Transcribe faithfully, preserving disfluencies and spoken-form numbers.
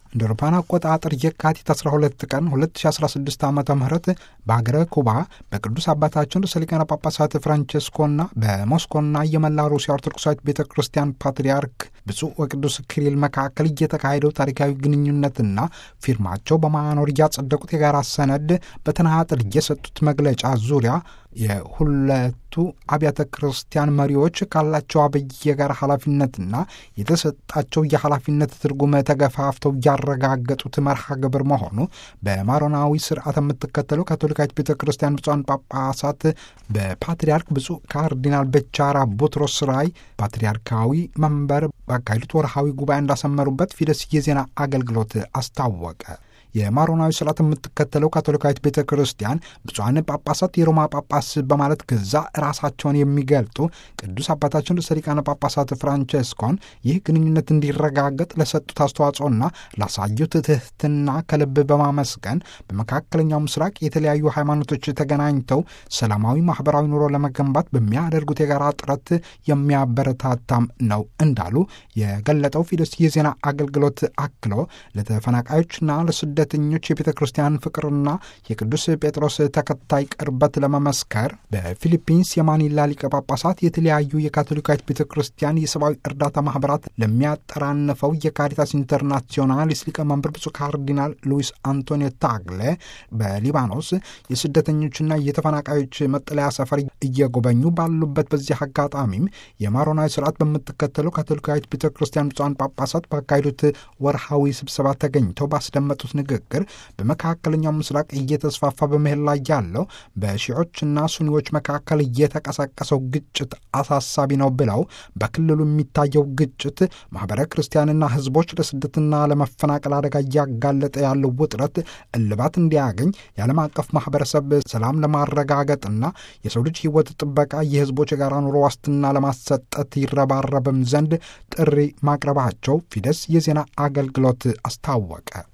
እንደ አውሮፓውያን አቆጣጠር የካቲት አስራ ሁለት ቀን ሁለት ሺ አስራ ስድስት ዓመተ ምህረት በሀገረ ኩባ በቅዱስ አባታችን ርዕሰ ሊቃነ ጳጳሳት ፍራንቼስኮና በሞስኮና የመላ ሩሲያ ኦርቶዶክሳዊት ቤተ ክርስቲያን ፓትርያርክ ብፁዕ ወቅዱስ ኪሪል መካከል እየተካሄደው ታሪካዊ ግንኙነትና ፊርማቸው በማኖር ያጸደቁት የጋራ ሰነድ በተናጠል የሰጡት መግለጫ ዙሪያ የሁለቱ አብያተ ክርስቲያን መሪዎች ካላቸው አብይ የጋራ ኃላፊነትና የተሰጣቸው የኃላፊነት ትርጉም ተገፋፍተው ያረጋገጡት መርሃ ግብር መሆኑ በማሮናዊ ስርዓት የምትከተለው ካቶሊካዊት ቤተ ክርስቲያን ብፁዓን ጳጳሳት በፓትርያርክ ብፁዕ ካርዲናል ቤቻራ ቡትሮስ ራይ ፓትርያርካዊ መንበር ባካሄዱት ወርሃዊ ጉባኤ እንዳሰመሩበት ፊደስ የዜና አገልግሎት አስታወቀ። የማሮናዊ ስርዓት የምትከተለው ካቶሊካዊት ቤተ ክርስቲያን ብፁዓን ጳጳሳት የሮማ ጳጳስ በማለት ገዛ ራሳቸውን የሚገልጡ ቅዱስ አባታችን ርዕሰ ሊቃነ ጳጳሳት ፍራንቼስኮን ይህ ግንኙነት እንዲረጋገጥ ለሰጡት አስተዋጽኦና ላሳዩት ትህትና ከልብ በማመስገን በመካከለኛው ምስራቅ የተለያዩ ሃይማኖቶች ተገናኝተው ሰላማዊ ማህበራዊ ኑሮ ለመገንባት በሚያደርጉት የጋራ ጥረት የሚያበረታታም ነው እንዳሉ የገለጠው ፊደስ የዜና አገልግሎት አክሎ ለተፈናቃዮችና ለስደ ስደተኞች የቤተ ክርስቲያን ፍቅርና የቅዱስ ጴጥሮስ ተከታይ ቅርበት ለመመስከር በፊሊፒንስ የማኒላ ሊቀ ጳጳሳት የተለያዩ የካቶሊካዊት ቤተ ክርስቲያን የሰብአዊ እርዳታ ማህበራት ለሚያጠራንፈው የካሪታስ ኢንተርናሲዮናል ሊቀ መንበር ብፁዕ ካርዲናል ሉዊስ አንቶኒዮ ታግሌ በሊባኖስ የስደተኞችና የተፈናቃዮች መጠለያ ሰፈር እየጎበኙ ባሉበት በዚህ አጋጣሚም የማሮናዊ ስርዓት በምትከተለው ካቶሊካዊት ቤተ ክርስቲያን ብፁዓን ጳጳሳት ባካሄዱት ወርሃዊ ስብሰባ ተገኝተው ባስደመጡት ንግግር በመካከለኛው ምስራቅ እየተስፋፋ በመሄድ ላይ ያለው በሺዖችና ሱኒዎች መካከል እየተቀሰቀሰው ግጭት አሳሳቢ ነው ብለው በክልሉ የሚታየው ግጭት ማህበረ ክርስቲያንና ህዝቦች ለስደትና ለመፈናቀል አደጋ እያጋለጠ ያለው ውጥረት እልባት እንዲያገኝ የዓለም አቀፍ ማህበረሰብ ሰላም ለማረጋገጥና የሰው ልጅ ህይወት ጥበቃ የህዝቦች የጋራ ኑሮ ዋስትና ለማሰጠት ይረባረብም ዘንድ ጥሪ ማቅረባቸው ፊደስ የዜና አገልግሎት አስታወቀ።